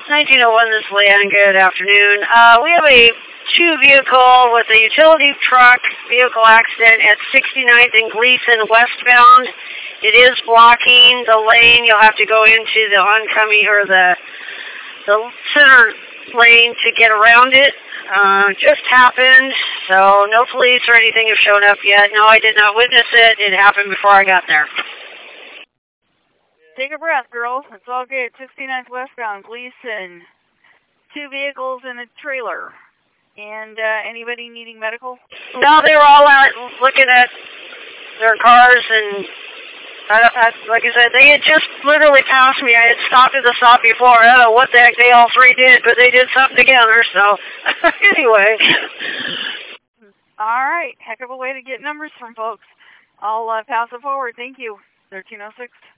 1901, this is Leanne. Good afternoon. We have a two-vehicle with a utility truck vehicle accident at 69th and Gleason westbound. It is blocking the lane. You'll have to go into the oncoming or the center lane to get around it. Just happened, so no police or anything have shown up yet. No, I did not witness it. It happened before I got there. Take a breath, girls. It's all good. 69th westbound, Gleason. Two vehicles and a trailer. And anybody needing medical? No, they were all out looking at their cars, and like I said, they had just literally passed me. I had stopped at the stop before. I don't know what the heck they all three did, but they did something together, so anyway. All right. Heck of a way to get numbers from folks. I'll pass it forward. Thank you. 1306.